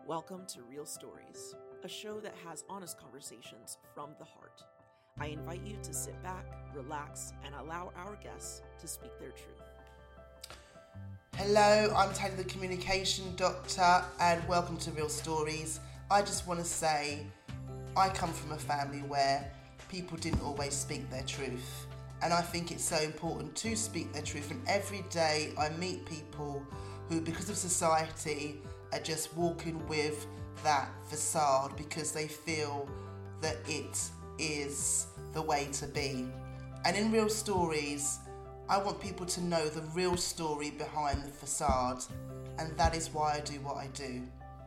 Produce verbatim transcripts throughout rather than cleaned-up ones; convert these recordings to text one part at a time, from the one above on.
Welcome to Real Stories, a show that has honest conversations from the heart. I invite you to sit back, relax, and allow our guests to speak their truth. Hello, I'm Tanya the Communication Doctor, and welcome to Real Stories. I just want to say, I come from a family where people didn't always speak their truth, and I think it's so important to speak their truth. And every day I meet people who, because of society, are just walking with that facade because they feel that it is the way to be. And in Real Stories, I want people to know the real story behind the facade, and that is why I do what I do.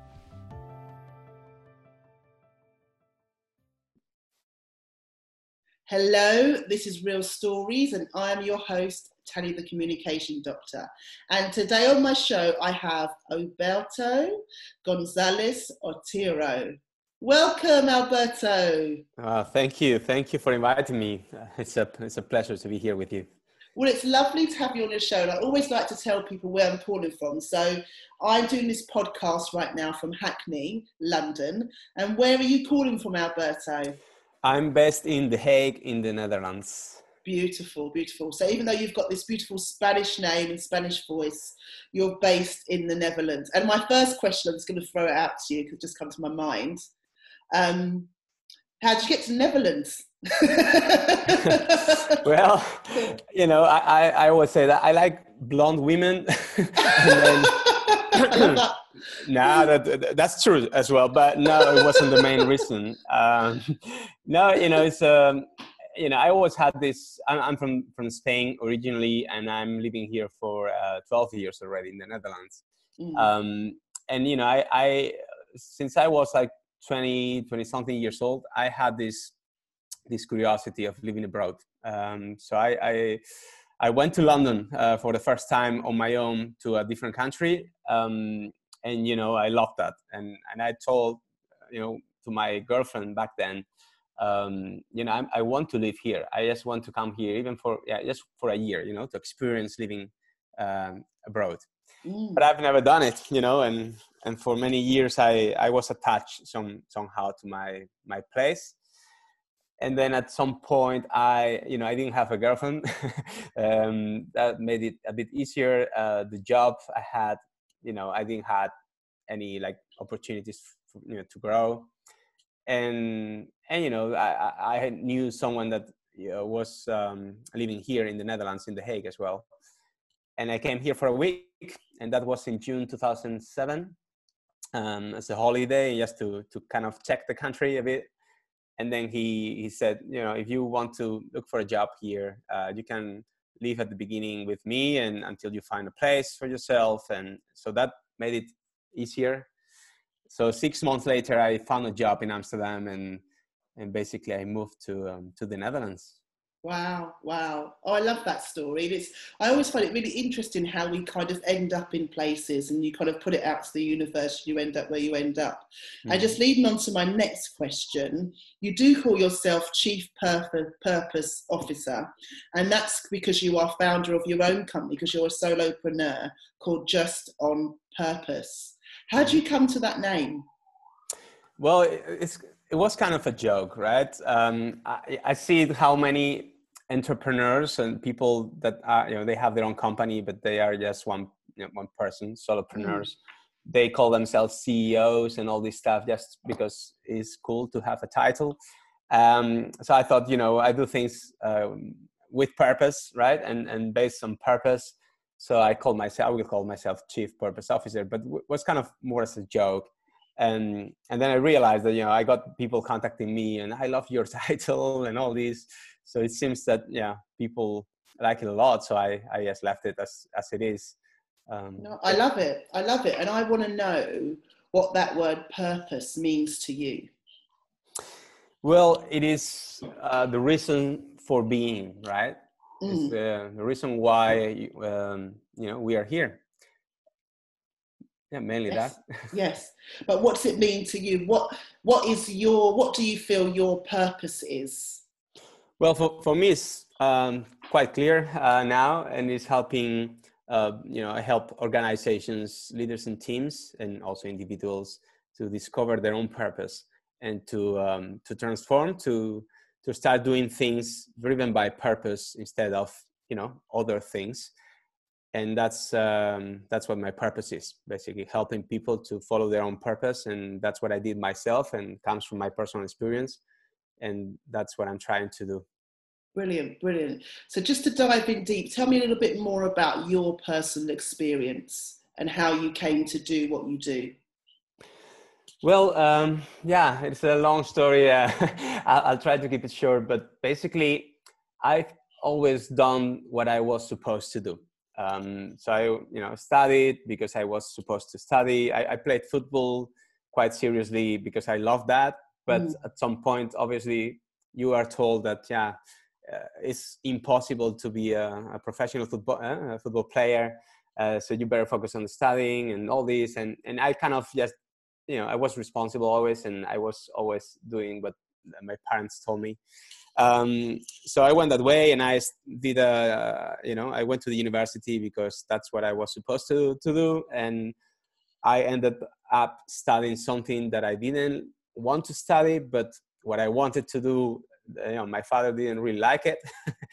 Hello, this is Real Stories, and I am your host, Tanya the Communication Doctor. And today on my show, I have Alberto Gonzalez Otero. Welcome, Alberto. Uh, thank you. Thank you for inviting me. Uh, it's a it's a pleasure to be here with you. Well, it's lovely to have you on the show. And I always like to tell people where I'm calling from. So I'm doing this podcast right now from Hackney, London. And where are you calling from, Alberto? I'm based in The Hague in the Netherlands. Beautiful, beautiful. So even though you've got this beautiful Spanish name and Spanish voice, you're based in the Netherlands. And my first question, I'm just going to throw it out to you because it just come to my mind. Um, how did you get to the Netherlands? Well, you know, I, I, I always say that I like blonde women. and then, I love that. No, that, that's true as well. But no, it wasn't the main reason. Um, no, you know, it's... Um, You know, I always had this, I'm, I'm from, from Spain originally, and I'm living here for uh, twelve years already in the Netherlands. Mm. Um, and, you know, I, I, since I was like twenty, twenty something years old, I had this, this curiosity of living abroad. Um, so I, I, I went to London uh, for the first time on my own to a different country. Um, and, you know, I loved that. And, and I told, you know, to my girlfriend back then, um you know I, I want to live here. I just want to come here even for yeah just for a year, you know, to experience living um abroad. mm. But I've never done it, you know, and and for many years I I was attached some somehow to my my place. And then at some point I you know I didn't have a girlfriend. um that made it a bit easier. Uh the job I had, you know, I didn't have any like opportunities for, you know, to grow. And, and you know, I, I knew someone that you know, was um, living here in the Netherlands, in The Hague as well. And I came here for a week, and that was in June two thousand seven, um, as a holiday, just to, to kind of check the country a bit. And then he, he said, you know, if you want to look for a job here, uh, you can leave at the beginning with me and until you find a place for yourself. And so that made it easier. So six months later, I found a job in Amsterdam, and and basically I moved to um, to the Netherlands. Wow, wow! Oh, I love that story. It's I always find it really interesting how we kind of end up in places, and you kind of put it out to the universe, and you end up where you end up. Mm. And just leading on to my next question, you do call yourself Chief Purpose, Purpose Officer, and that's because you are founder of your own company, because you're a solopreneur called Just on Purpose. How did you come to that name? Well, it's, it was kind of a joke, right? Um, I, I see how many entrepreneurs and people that are, you know, they have their own company, but they are just one, you know, one person, solopreneurs. Mm. They call themselves C E Os and all this stuff just because it's cool to have a title. Um, so I thought, you know, I do things uh, with purpose, right? And, and based on purpose. So I called myself, I will call myself Chief Purpose Officer, but it was kind of more as a joke. And and then I realized that, you know, I got people contacting me and I love your title and all this. So it seems that, yeah, people like it a lot. So I, I just left it as, as it is. Um, no, I love it. I love it. And I want to know what that word purpose means to you. Well, it is uh, the reason for being, right? It's the, the reason why um, you know we are here. Yeah, mainly yes. that. Yes, but what does it mean to you? What what is your what do you feel your purpose is? Well, for for me, it's um, quite clear uh, now, and it's helping. Uh, you know, I help organizations, leaders, and teams, and also individuals to discover their own purpose and to um, to transform, to to start doing things driven by purpose instead of, you know, other things. And that's um, that's what my purpose is, basically helping people to follow their own purpose. And that's what I did myself, and comes from my personal experience. And that's what I'm trying to do. Brilliant, brilliant. So just to dive in deep, tell me a little bit more about your personal experience and how you came to do what you do. Well, um, yeah, it's a long story. Uh, I'll, I'll try to keep it short, but basically I've always done what I was supposed to do. Um, so I, you know, studied because I was supposed to study. I, I played football quite seriously because I loved that. But mm. at some point, obviously, you are told that, yeah, uh, it's impossible to be a, a professional football uh, a football player. Uh, so you better focus on studying and all this. And, and I kind of just, you know, I was responsible always, and I was always doing what my parents told me. Um, so I went that way, and I did a, uh, you know, I went to the university because that's what I was supposed to, to do. And I ended up studying something that I didn't want to study, but what I wanted to do, you know, my father didn't really like it.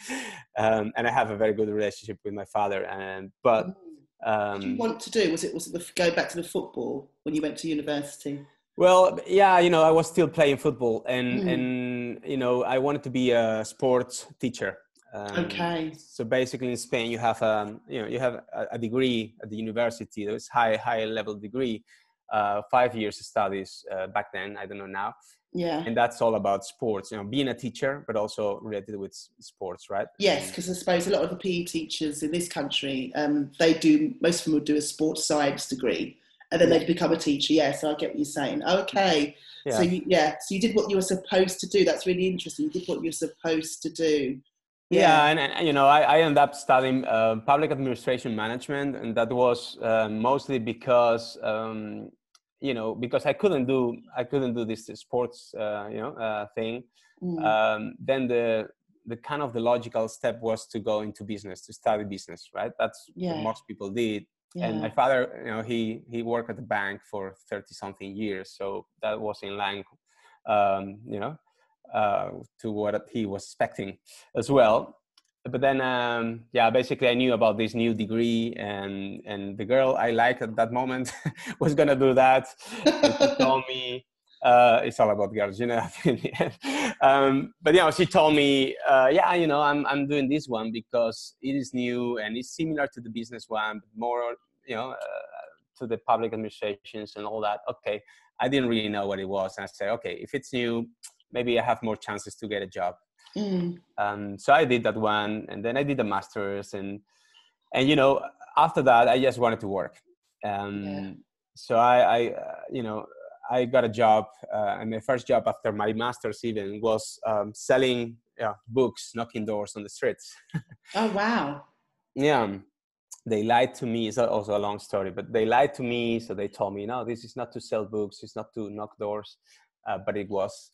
um, and I have a very good relationship with my father. And, but, um, what did you want to do? Was it, was it the, go back to the football when you went to university? Well, yeah, you know, I was still playing football, and, mm. and, you know, I wanted to be a sports teacher. Um, okay. So basically in Spain, you have, um, you know, you have a, a degree at the university. It's high, high level degree, uh, five years of studies uh, back then. I don't know now. Yeah. And that's all about sports, you know, being a teacher, but also related with sports, right? Yes, because I suppose a lot of the P E teachers in this country, um, they do, most of them would do a sports science degree, and then yeah. they'd become a teacher. Yeah, so I get what you're saying. Okay. Yeah. So, you, yeah, so you did what you were supposed to do. That's really interesting. You did what you're supposed to do. Yeah, yeah and, and, you know, I, I ended up studying uh, public administration management, and that was uh, mostly because, um, you know, because I couldn't do, I couldn't do this sports, uh, you know, uh, thing. Mm. Um, then the, the kind of the logical step was to go into business, to study business, right? That's yeah. what most people did. Yeah. And my father, you know, he, he worked at the bank for thirty something years. So that was in line, um, you know, uh, to what he was expecting as well. But then, um, yeah, basically I knew about this new degree, and, and the girl I liked at that moment was going to do that. And she told me, uh, it's all about girls, you know. um, but, you know, she told me, uh, yeah, you know, I'm, I'm doing this one because it is new and it's similar to the business one, but more, you know, uh, to the public administrations and all that. Okay. I didn't really know what it was. And I said, okay, if it's new, maybe I have more chances to get a job. Mm. Um, so I did that one, and then I did the master's, and and you know, after that I just wanted to work. Um, yeah. So I, I uh, you know, I got a job, uh, and my first job after my master's even was um, selling yeah, books, knocking doors on the streets. Oh wow! Yeah, they lied to me. It's also a long story, but they lied to me. So they told me, no, this is not to sell books, it's not to knock doors, uh, but it was.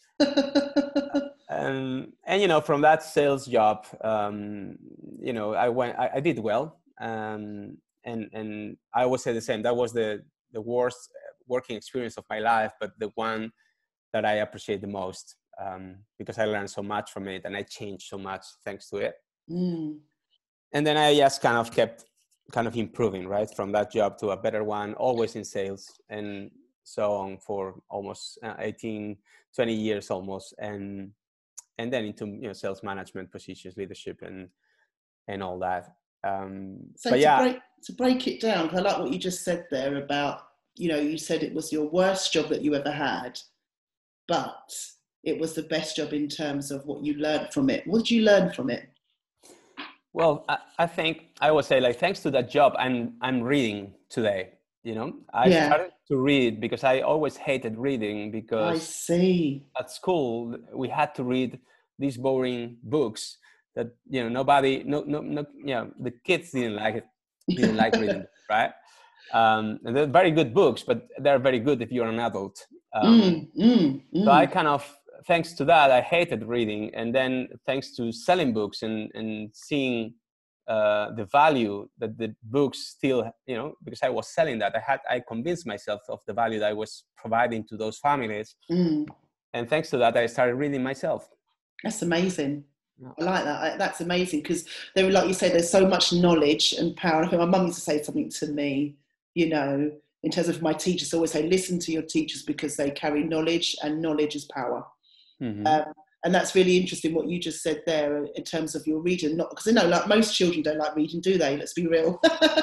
Um, and, you know, from that sales job, um, you know, I went, I, I did well. Um, and, and I always say the same, that was the, the worst working experience of my life, but the one that I appreciate the most, um, because I learned so much from it and I changed so much thanks to it. Mm. And then I just kind of kept kind of improving, right? From that job to a better one, always in sales, and so on for almost uh, eighteen, twenty years almost. And, and then into, you know, sales management positions, leadership, and and all that. Um, so but to, yeah. break, to break it down, I like what you just said there about, you know, you said it was your worst job that you ever had, but it was the best job in terms of what you learned from it. What did you learn from it? Well, I, I think I would say, like, thanks to that job, I'm I'm reading today. You know, I yeah. started to read because I always hated reading, because I see. At school we had to read these boring books that, you know, nobody, no, no, no, you know, the kids didn't like it, didn't like reading, right? Um, and they're very good books, but they're very good if you're an adult. Um, mm, mm, mm. So I kind of, thanks to that, I hated reading, and then thanks to selling books and and seeing uh, the value that the books still, you know, because I was selling that, I had, I convinced myself of the value that I was providing to those families. Mm. And thanks to that, I started reading myself. That's amazing. I like that. I, that's amazing, because there were, like you say, there's so much knowledge and power. I think my mum used to say something to me, you know, in terms of my teachers, always say, listen to your teachers because they carry knowledge, and knowledge is power. Mm-hmm. Um, and that's really interesting what you just said there in terms of your reading. Not because I know, like, most children don't like reading, do they? Let's be real.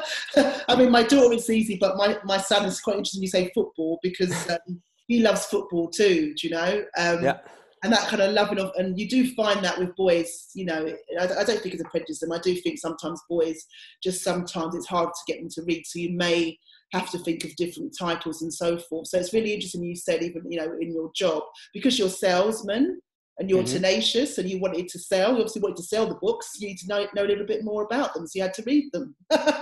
I mean, my daughter is easy, but my, my son is quite interesting. You say football, because um, he loves football too. Do you know? Um, yeah. And that kind of loving of, and you do find that with boys, you know, I, I don't think it's a prejudice. I do think sometimes boys, just sometimes it's hard to get them to read. So you may have to think of different titles and so forth. So it's really interesting you said, even, you know, in your job, because you're a salesman and you're mm-hmm. tenacious and you wanted to sell, you obviously wanted to sell the books, you need to know, know a little bit more about them. So you had to read them.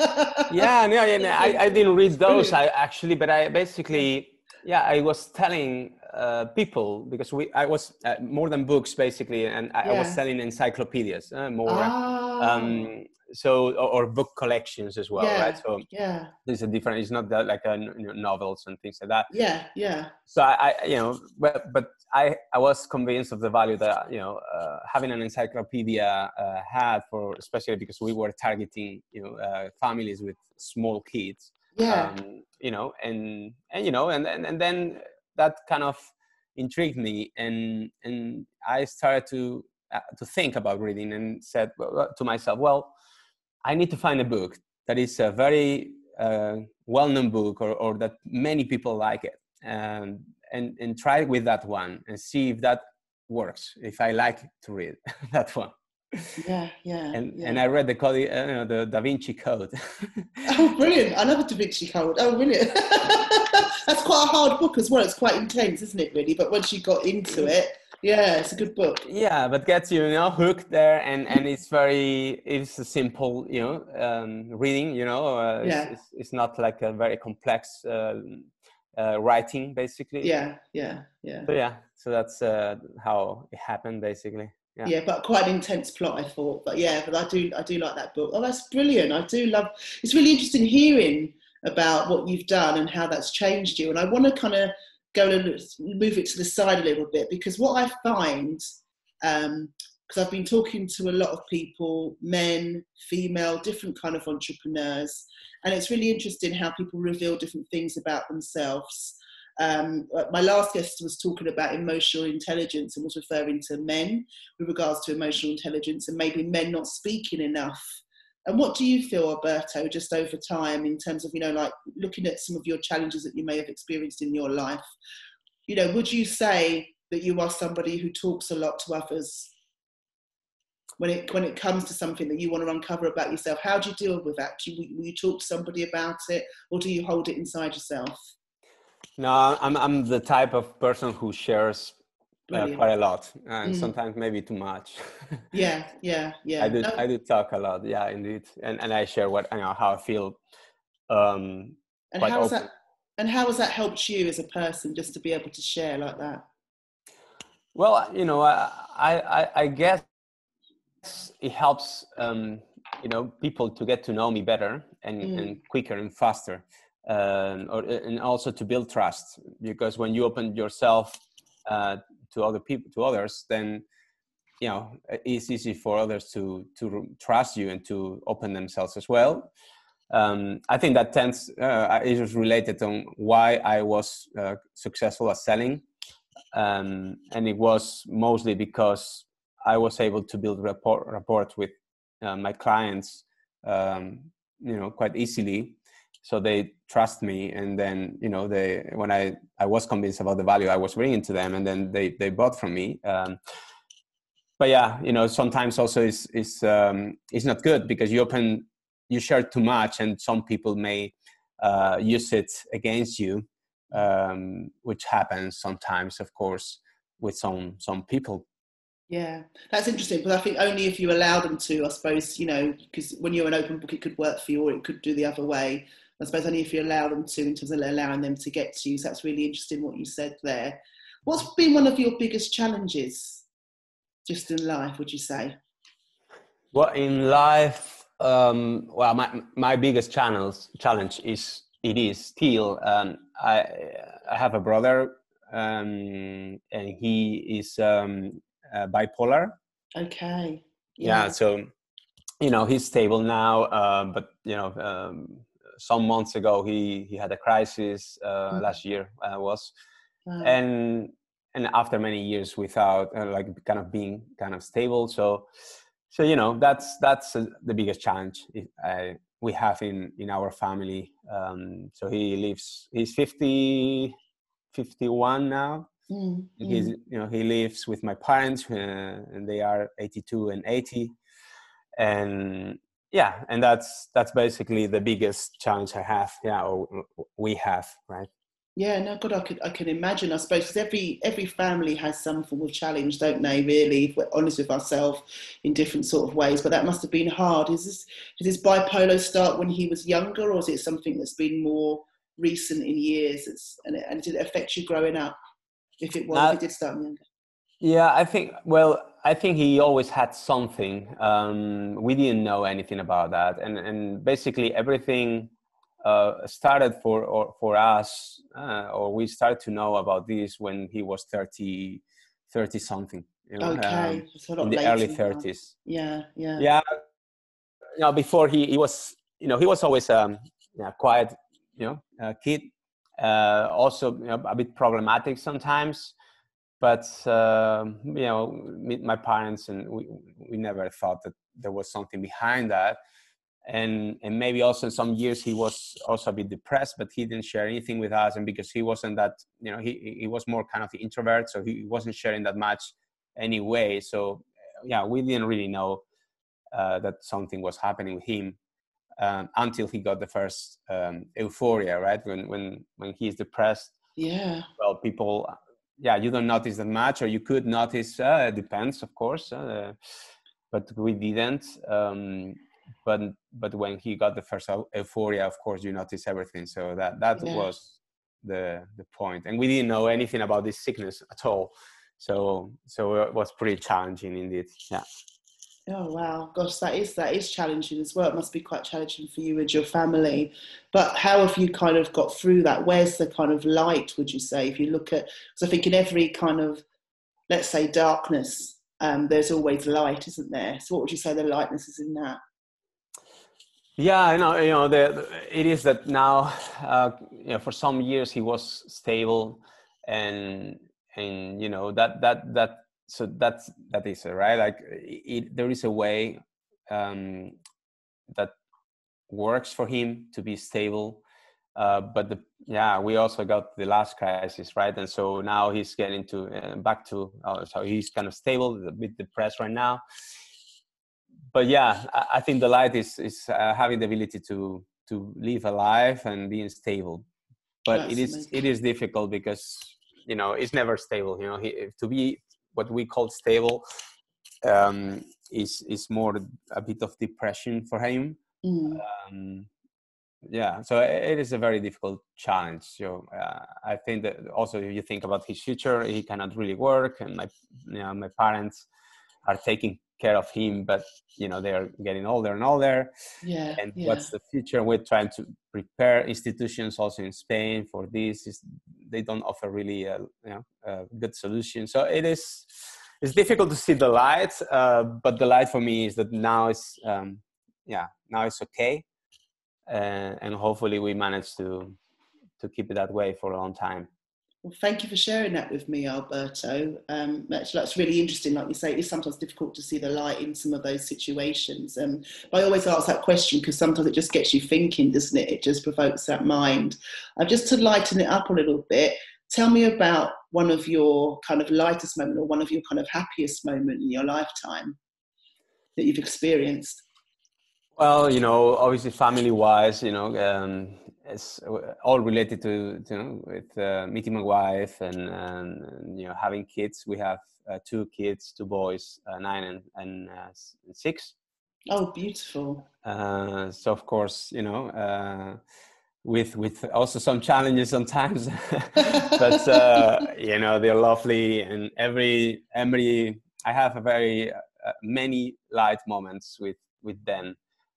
yeah, no, yeah, no, I, I didn't read those I actually, but I basically, yeah, I was telling uh, people, because we, I was uh, more than books basically, and I, yeah. I was selling encyclopedias, uh, more, ah. um, so or, or book collections as well, yeah. right? So yeah, there's a different. It's not that like a, you know, novels and things like that. Yeah, yeah. So I, I you know, but but I, I was convinced of the value that, you know, uh, having an encyclopedia uh, had for, especially because we were targeting, you know, uh, families with small kids. Yeah. Um, you know, and, and, you know, and, and, and then that kind of intrigued me, and, and I started to, uh, to think about reading, and said to myself, well, I need to find a book that is a very uh, well-known book, or, or that many people like it, um, and, and try with that one and see if that works, if I like to read that one. Yeah, yeah, and yeah. and I read the code, uh, you know, the Da Vinci Code. Oh, brilliant! I love the Da Vinci Code. Oh, brilliant! That's quite a hard book as well. It's quite intense, isn't it? Really, but once you got into it, yeah, it's a good book. Yeah, but gets you, you know, hooked there, and and it's very, it's a simple, you know, um, reading. You know, uh, yeah. it's, it's it's not like a very complex uh, uh, writing, basically. Yeah, yeah, yeah. So yeah, so that's uh, how it happened, basically. Yeah. yeah, but quite an intense plot, I thought. But yeah, but I do, I do like that book. Oh, that's brilliant! I do love. It's really interesting hearing about what you've done and how that's changed you. And I want to kind of go and move it to the side a little bit, because what I find, because um, I've been talking to a lot of people, men, female, different kind of entrepreneurs, and it's really interesting how people reveal different things about themselves. Um, my last guest was talking about emotional intelligence and was referring to men with regards to emotional intelligence, and maybe men not speaking enough. And what do you feel, Alberto, just over time, in terms of, you know, like looking at some of your challenges that you may have experienced in your life? You know, would you say that you are somebody who talks a lot to others when it when it comes to something that you want to uncover about yourself? How do you deal with that? Do you, will you talk to somebody about it, or do you hold it inside yourself? No, I'm I'm the type of person who shares uh, quite a lot, and mm. sometimes maybe too much. yeah, yeah, yeah. I do no. I do talk a lot. Yeah, indeed, and and I share what, you know, how I feel. Um, and how has that and how has that helped you as a person, just to be able to share like that? Well, you know, I I I guess it helps um, you know, people to get to know me better and, mm. and quicker and faster. Um, or, and also to build trust, because when you open yourself uh, to other people, to others, then, you know, it's easy for others to to trust you and to open themselves as well. Um, I think that tends uh, is related to why I was uh, successful at selling, um, and it was mostly because I was able to build rapport, rapport with uh, my clients, um, you know, quite easily. So they trust me, and then, you know, they, when I, I was convinced about the value I was bringing to them, and then they, they bought from me. Um, but yeah, you know, sometimes also it's, it's, um, it's not good, because you open, you share too much, and some people may uh, use it against you, um, which happens sometimes, of course, with some, some people. Yeah, that's interesting, but I think only if you allow them to, I suppose, you know, because when you're an open book, it could work for you, or it could do the other way. I suppose only if you allow them to, in terms of allowing them to get to you. So that's really interesting what you said there. What's been one of your biggest challenges just in life, would you say? Well, in life, Um, well, my my biggest channels challenge is it is still um, I I have a brother um, and he is um, uh, bipolar. Okay. Yeah. Yeah. So you know he's stable now, uh, but you know um, some months ago he he had a crisis uh, Mm. last year uh, was Wow. and and after many years without uh, like kind of being kind of stable. So so you know that's that's uh, the biggest challenge I, we have in in our family. Um, so he lives he's fifty, fifty-one now. Mm. He's Mm. you know he lives with my parents uh, and they are eighty-two and eighty. And yeah, and that's that's basically the biggest challenge I have, yeah, or we have, right? Yeah, no, God, I could, I can imagine. I suppose 'cause every every family has some form of challenge, don't they? Really, if we're honest with ourselves, in different sort of ways. But that must have been hard. Is this is this bipolar start when he was younger, or is it something that's been more recent in years? It's, and, it, and did it affect you growing up? If it was, if Not, it did start younger. yeah, I think. Well, I think he always had something. Um, we didn't know anything about that, and and basically everything uh, started for or for us, uh, or we started to know about this when he was thirty, thirty something. You know, um, Okay, it's a in lot the later early in life. thirties. Yeah, yeah, Yeah, you know, before he he was, you know, he was always um, yeah, quiet, you know, uh, kid. Uh, also, you know, a bit problematic sometimes. But um, you know, meet my parents, and we we never thought that there was something behind that. And and maybe also in some years he was also a bit depressed, but he didn't share anything with us. And because he wasn't that, you know, he he was more kind of the introvert, so he wasn't sharing that much anyway. So yeah, we didn't really know uh, that something was happening with him um, until he got the first um, euphoria, right? When when when he's depressed, yeah, well, people, yeah, you don't notice that much, or you could notice. Uh, it depends, of course, uh, but we didn't. Um, but but when he got the first euphoria, of course, you notice everything. So that that yeah. was the the point, and we didn't know anything about this sickness at all. So so it was pretty challenging indeed. Yeah. Oh wow, gosh, that is that is challenging as well. It must be quite challenging for you and your family. But how have you kind of got through that? Where's the kind of light, would you say, if you look at, because I think in every kind of, let's say, darkness, um, there's always light, isn't there? So what would you say the lightness is in that? Yeah, I know. You know, the, it is that now. Uh, you know, for some years he was stable, and and you know that that that so that's that is it, right. Like it, there is a way um, that works for him to be stable, uh, but the yeah we also got the last crisis, right? And so now he's getting to uh, back to uh, so he's kind of stable, a bit depressed right now. But yeah, I, I think the light is is uh, having the ability to to live a life and being stable. But it That's is amazing. it is difficult because you know it's never stable. You know, he, to be what we call stable um, is is more a bit of depression for him. Mm. Um, yeah, so it is a very difficult challenge. So uh, I think that also if you think about his future, he cannot really work, and my you know my parents are taking care of him, but you know they're getting older and older. Yeah, And yeah, what's the future? We're trying to prepare institutions also in Spain for this. Is they don't offer really a, you know a good solution. So it is it's difficult to see the light, uh, but the light for me is that now it's um, yeah now it's okay, uh, and hopefully we manage to to keep it that way for a long time. Well, thank you for sharing that with me, Alberto. Um, that's, that's really interesting. Like you say, it's sometimes difficult to see the light in some of those situations. Um, I always ask that question because sometimes it just gets you thinking, doesn't it? It just provokes that mind. Uh, just to lighten it up a little bit, tell me about one of your kind of lightest moment or one of your kind of happiest moment in your lifetime that you've experienced. Well, you know, obviously family-wise, you know, um, it's all related to, you know, with uh, meeting my wife and, and, and, you know, having kids. We have uh, two kids, two boys, uh, nine and, and uh, six. Oh, beautiful. Uh, so, of course, you know, uh, with with also some challenges sometimes, but, uh, you know, they're lovely. And every, every I have a very uh, many light moments with, with them.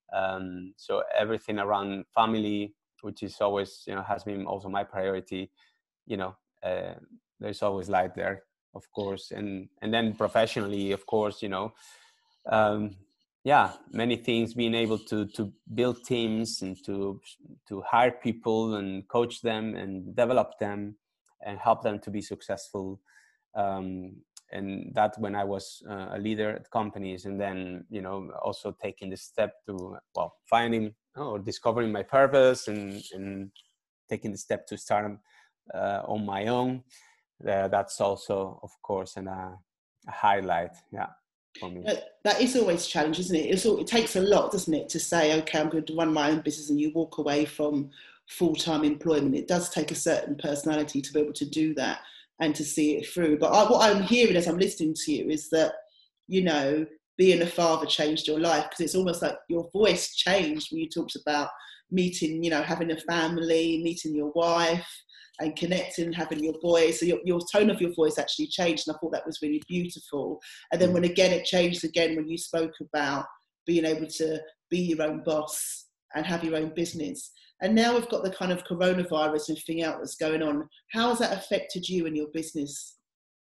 Um, so everything around family, which is always, you know, has been also my priority, you know, uh, there's always light there, of course. And, and then professionally, of course, you know, um, yeah, many things, being able to, to build teams and to, to hire people and coach them and develop them and help them to be successful. Um, and that when I was uh, a leader at companies, and then, you know, also taking the step to, well, finding or discovering my purpose, and, and taking the step to start uh, on my own. Uh, that's also, of course, an, uh, a highlight, yeah, for me. That, that is always a challenge, isn't it? It's all, it takes a lot, doesn't it, to say, okay, I'm going to run my own business, and you walk away from full-time employment. It does take a certain personality to be able to do that and to see it through. But I, what I'm hearing as I'm listening to you is that, you know, being a father changed your life, because it's almost like your voice changed when you talked about meeting, you know, having a family, meeting your wife and connecting, having your boys. So your, your tone of your voice actually changed, and I thought that was really beautiful. And then when again, it changed again when you spoke about being able to be your own boss and have your own business. And now we've got the kind of coronavirus and everything else that's going on. How has that affected you and your business?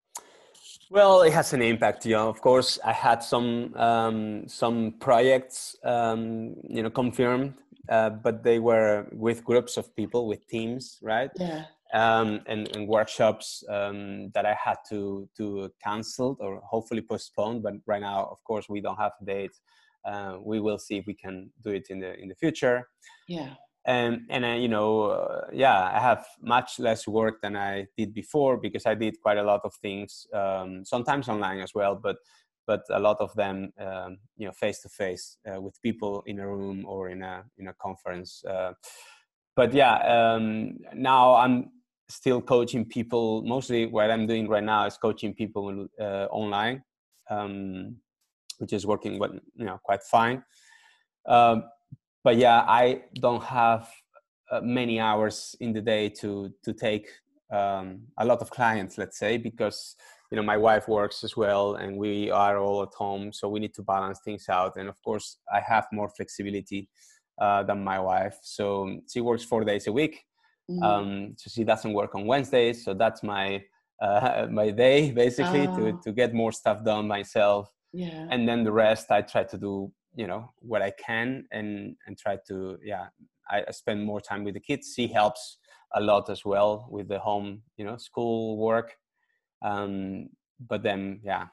Well, it has an impact. You know, of course, I had some um, some projects, um, you know, confirmed, uh, but they were with groups of people, with teams, right? Yeah. Um, and, and workshops um, that I had to to cancel or hopefully postpone. But right now, of course, we don't have a date. Uh, we will see if we can do it in the in the future. Yeah. And, and uh, you know, uh, yeah, I have much less work than I did before, because I did quite a lot of things, um, sometimes online as well, but but a lot of them, um, you know, face to face with people in a room or in a in a conference. Uh, but yeah, um, now I'm still coaching people. Mostly what I'm doing right now is coaching people uh, online, um, which is working, well, you know, quite fine. Um, But yeah, I don't have uh, many hours in the day to to take um, a lot of clients, let's say, because, you know, my wife works as well, and we are all at home, so we need to balance things out. And of course, I have more flexibility uh, than my wife. So she works four days a week. Mm. Um, so she doesn't work on Wednesdays, so that's my uh, my day basically oh. to to get more stuff done myself. Yeah. And then the rest I try to do, you know, what I can, and and try to, yeah, I spend more time with the kids. She helps a lot as well with the home, you know, school work. Um, but then, yeah,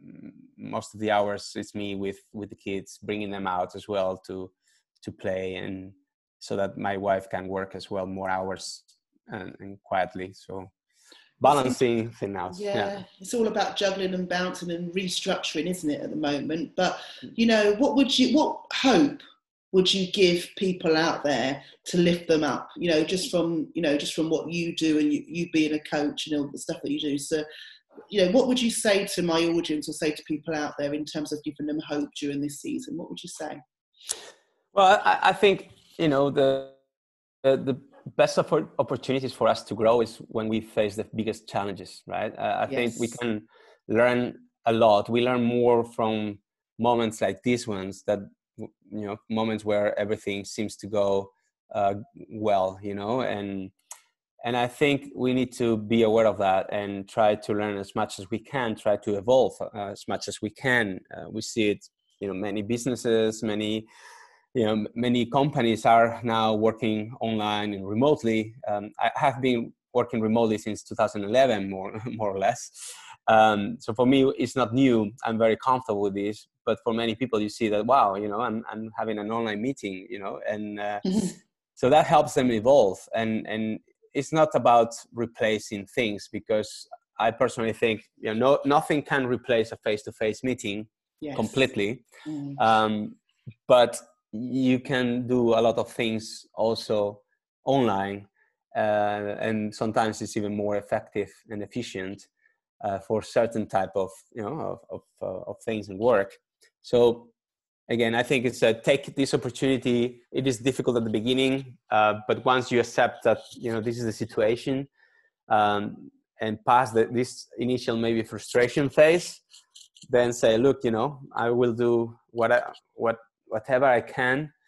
most of the hours it's me with with the kids, bringing them out as well to to play, and so that my wife can work as well more hours and, and quietly. So balancing things out. Yeah, yeah, it's all about juggling and bouncing and restructuring, isn't it, at the moment? But, you know, what would you, what hope would you give people out there to lift them up? You know, just from, you know, just from what you do, and you, you being a coach and all the stuff that you do. So, you know, what would you say to my audience, or say to people out there, in terms of giving them hope during this season? What would you say? Well, I, I think, you know, the the, the best opportunities for us to grow is when we face the biggest challenges, right? Uh, I yes. think we can learn a lot. We learn more from moments like these ones, that, you know, moments where everything seems to go uh, well, you know, and and I think we need to be aware of that and try to learn as much as we can, try to evolve uh, as much as we can. Uh, we see it, you know, many businesses, many You know, many companies are now working online and remotely. Um, I have been working remotely since two thousand eleven, more more or less. Um, so for me, it's not new. I'm very comfortable with this. But for many people, you see that, wow, you know, I'm I'm having an online meeting, you know, and uh, so that helps them evolve. And and it's not about replacing things, because I personally think, you know, no, nothing can replace a face-to-face meeting yes. completely. Mm. Um, but you can do a lot of things also online, uh, and sometimes it's even more effective and efficient uh, for certain type of, you know, of of, uh, of things and work. So again, I think it's a take this opportunity. It is difficult at the beginning, uh, but once you accept that, you know, this is the situation, um, and pass the, this initial maybe frustration phase, then say, look, you know, I will do what I, what whatever I can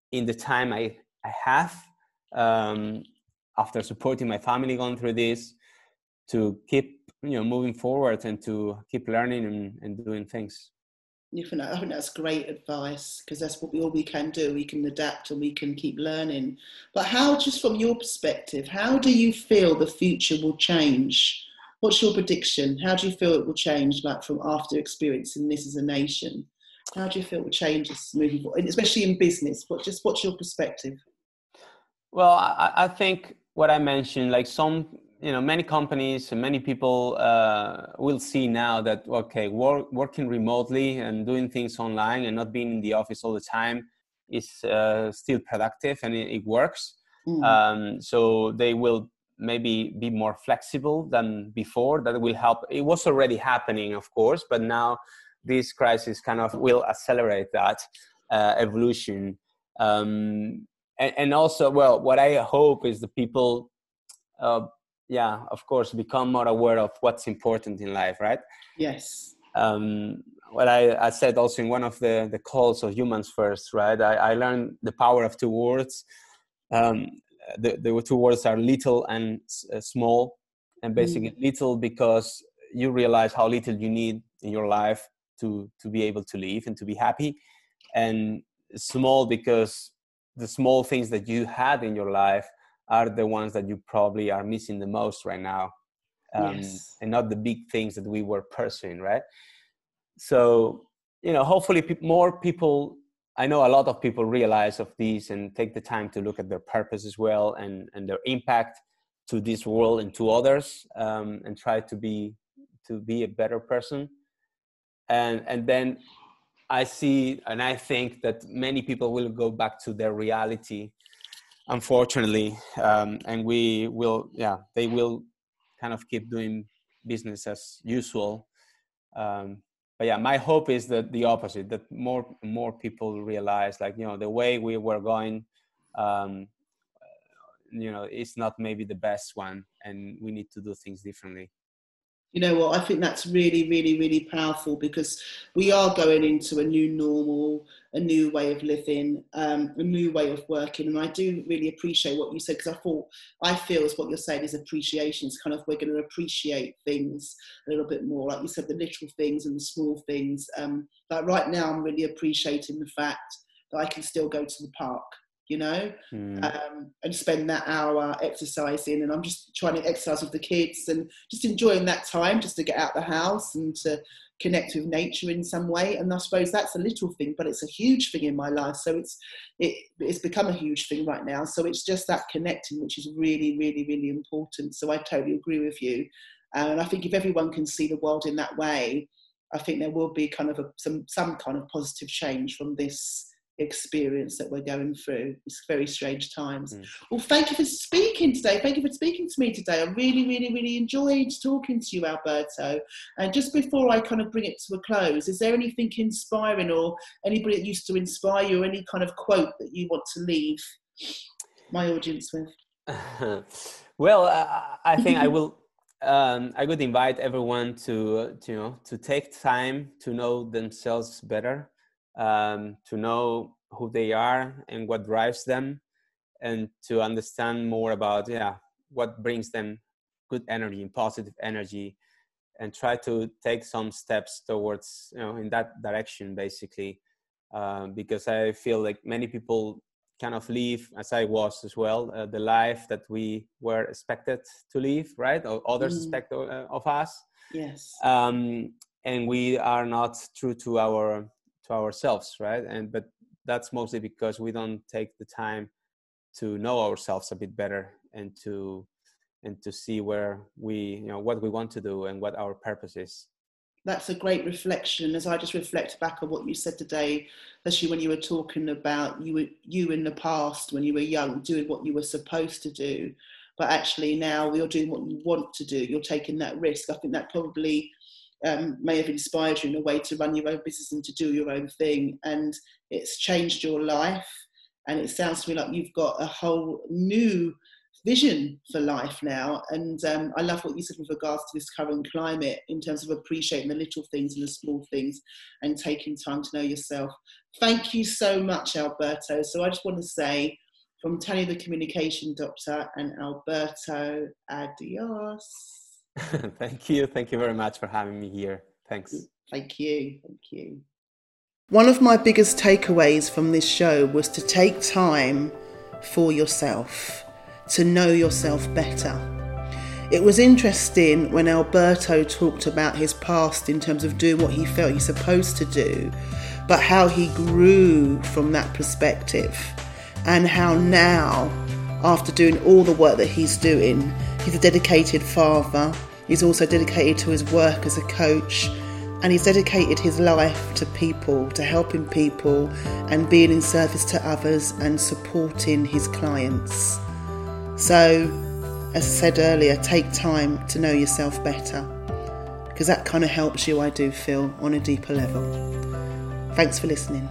in the time I, I have, um, after supporting my family going through this, to keep, you know, moving forward and to keep learning and, and doing things. I think that's great advice, because that's what we all we can do. We can adapt and we can keep learning. But how, just from your perspective, how do you feel the future will change? What's your prediction? How do you feel it will change, like from after experiencing this as a nation? How do you feel it will change us moving forward, and especially in business? What just what's your perspective? Well, I, I think what I mentioned, like some, you know, many companies and many people uh, will see now that, okay, work, working remotely and doing things online and not being in the office all the time is uh, still productive, and it, it works. Mm. Um, so they will maybe be more flexible than before. That will help. It was already happening, of course, but now this crisis kind of will accelerate that uh, evolution. Um, and, and also, well, what I hope is the people, uh, yeah, of course, become more aware of what's important in life, right? Yes. Um, what I, I said also in one of the, the calls of Humans First, right? I, I learned the power of two words. Um, the, the two words are little and uh, small. And basically mm. little because you realize how little you need in your life to, to be able to live and to be happy. And small because the small things that you had in your life are the ones that you probably are missing the most right now. Um, yes. And not the big things that we were pursuing, right? So, you know, hopefully pe- more people, I know a lot of people realize of these and take the time to look at their purpose as well, and, and their impact to this world and to others, um, and try to be, to be a better person. And, and then I see, and I think that many people will go back to their reality, unfortunately, um, and we will, yeah, they will kind of keep doing business as usual. Um, but yeah, my hope is that the opposite, that more more people realize, like, you know, the way we were going, um, you know, it's not maybe the best one, and we need to do things differently. You know what, I think that's really, really, really powerful, because we are going into a new normal, a new way of living, um, a new way of working. And I do really appreciate what you said, because I thought, I feel as what you're saying is appreciation. It's kind of, we're going to appreciate things a little bit more. Like you said, the little things and the small things. Um, but right now I'm really appreciating the fact that I can still go to the park, you know, mm. um, and spend that hour exercising. And I'm just trying to exercise with the kids and just enjoying that time just to get out the house and to connect with nature in some way. And I suppose that's a little thing, but it's a huge thing in my life. So it's it, it's become a huge thing right now. So it's just that connecting, which is really, really, really important. So I totally agree with you. And I think if everyone can see the world in that way, I think there will be kind of a, some some kind of positive change from this experience that we're going through. It's very strange times. Mm. Well, thank you for speaking today. Thank you for speaking to me today. I really, really, really enjoyed talking to you, Alberto. And just before I kind of bring it to a close, is there anything inspiring or anybody that used to inspire you, or any kind of quote that you want to leave my audience with? Well, uh, I think I will um, I would invite everyone to, to, you know, to take time to know themselves better. Um, to know who they are and what drives them, and to understand more about, yeah, what brings them good energy and positive energy, and try to take some steps towards, you know, in that direction, basically. Uh, because I feel like many people kind of live, as I was as well, uh, the life that we were expected to live, right? Or others mm. expect uh, of us. Yes. Um, and we are not true to our to ourselves, right? And but that's mostly because we don't take the time to know ourselves a bit better, and to and to see where we, you know, what we want to do and what our purpose is. That's a great reflection. As I just reflect back on what you said today, especially when you were talking about you you in the past when you were young doing what you were supposed to do, but actually now you're doing what you want to do. You're taking that risk. I think that probably Um, may have inspired you in a way to run your own business and to do your own thing, and it's changed your life. And it sounds to me like you've got a whole new vision for life now. And um, I love what you said with regards to this current climate in terms of appreciating the little things and the small things and taking time to know yourself. Thank you so much, Alberto. So I just want to say, from Tanya the Communication Doctor and Alberto, adios. Thank you. Thank you very much for having me here. Thanks. Thank you. Thank you. One of my biggest takeaways from this show was to take time for yourself, to know yourself better. It was interesting when Alberto talked about his past in terms of doing what he felt he's supposed to do, but how he grew from that perspective, and how now, after doing all the work that he's doing, he's a dedicated father. He's also dedicated to his work as a coach, and he's dedicated his life to people, to helping people and being in service to others and supporting his clients. So, as I said earlier, take time to know yourself better, because that kind of helps you, I do feel, on a deeper level. Thanks for listening.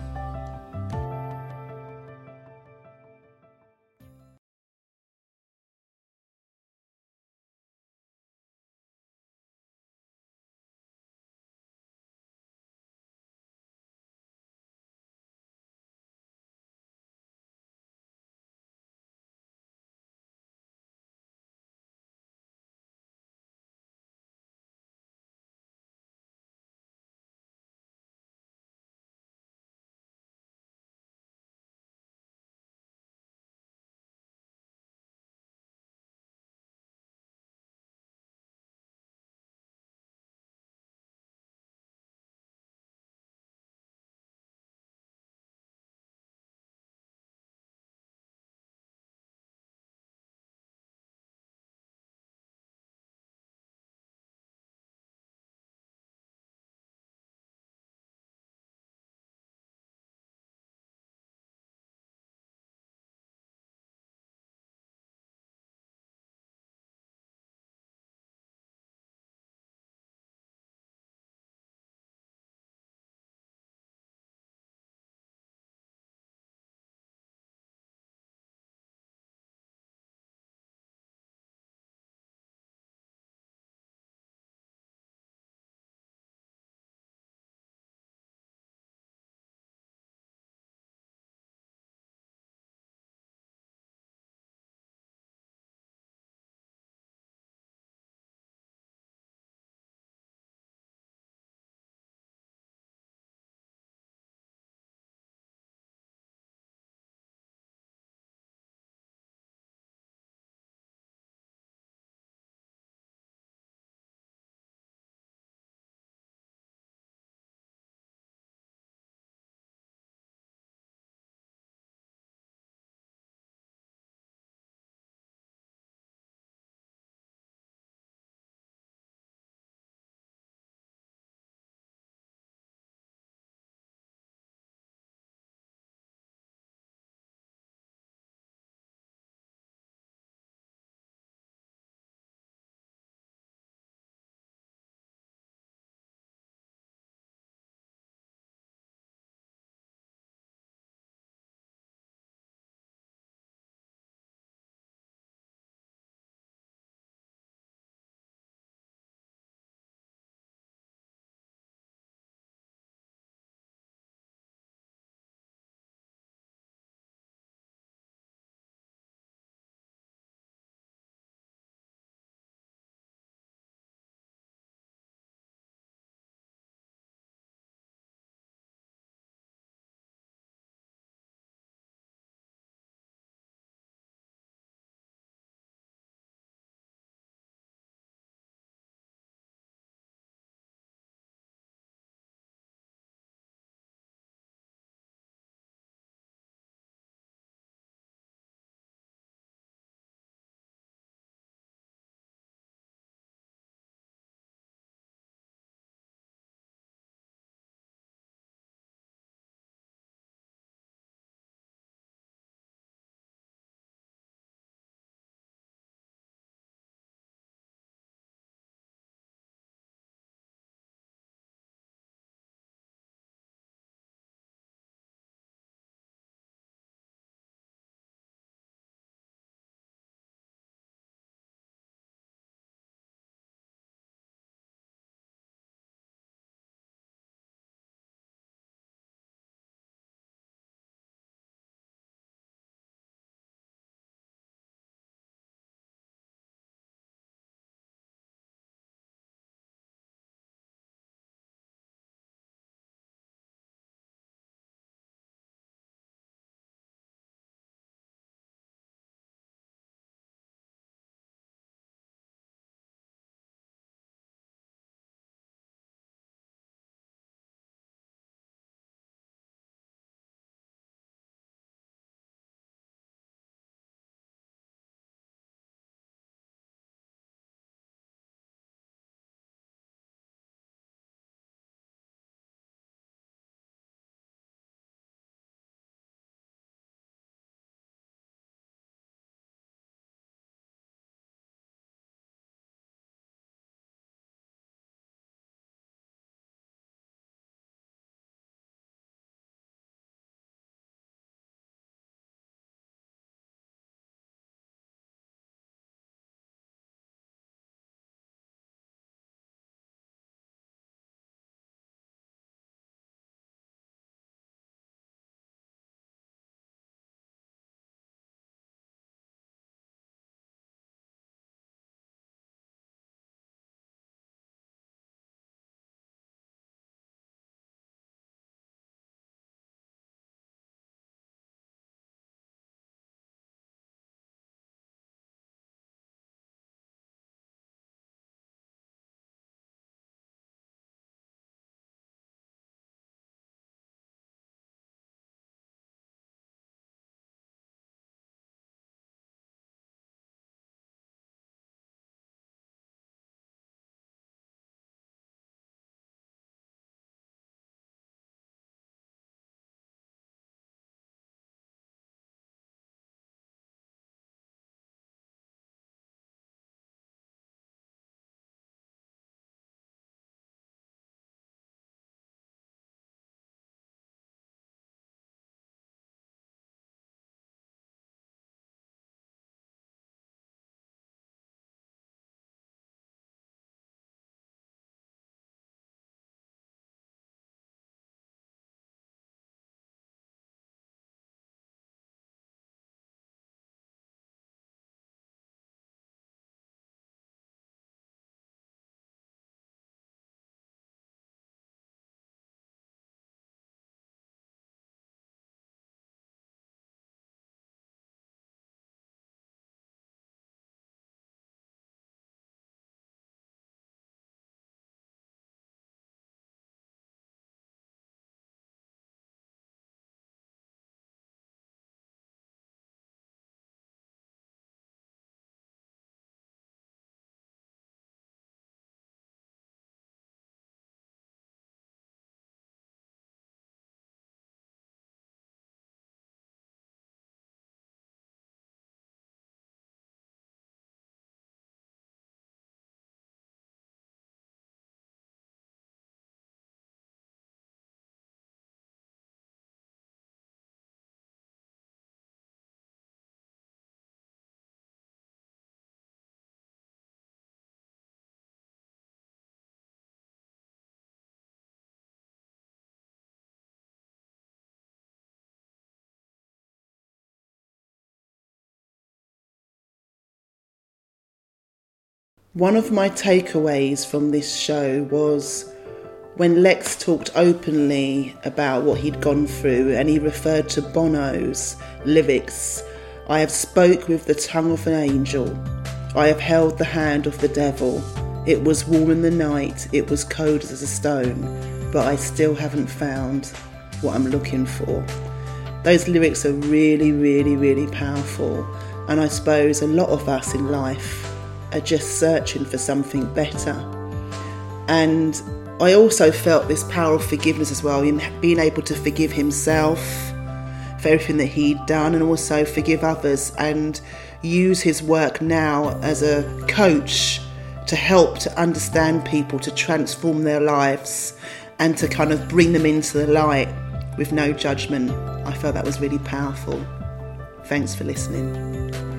One of my takeaways from this show was when Lex talked openly about what he'd gone through, and he referred to Bono's lyrics. I have spoke with the tongue of an angel. I have held the hand of the devil. It was warm in the night, it was cold as a stone, but I still haven't found what I'm looking for. Those lyrics are really, really, really powerful, and I suppose a lot of us in life are just searching for something better. And I also felt this power of forgiveness as well, in being able to forgive himself for everything that he'd done, and also forgive others, and use his work now as a coach to help to understand people, to transform their lives, and to kind of bring them into the light with no judgment. I felt that was really powerful. Thanks for listening.